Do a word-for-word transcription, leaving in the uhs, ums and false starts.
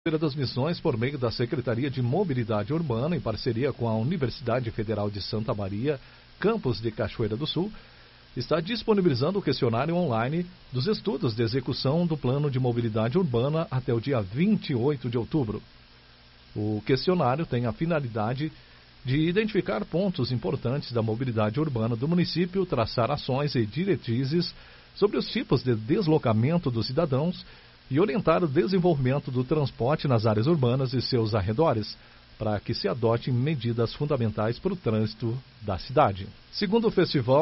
Feira das Missões, por meio da Secretaria de Mobilidade Urbana, em parceria com a Universidade Federal de Santa Maria, campus de Cachoeira do Sul, está disponibilizando o questionário online dos estudos de execução do Plano de Mobilidade Urbana até o dia vinte e oito de outubro. O questionário tem a finalidade de identificar pontos importantes da mobilidade urbana do município, traçar ações e diretrizes sobre os tipos de deslocamento dos cidadãos e orientar o desenvolvimento do transporte nas áreas urbanas e seus arredores, para que se adotem medidas fundamentais para o trânsito da cidade. Segundo o festival,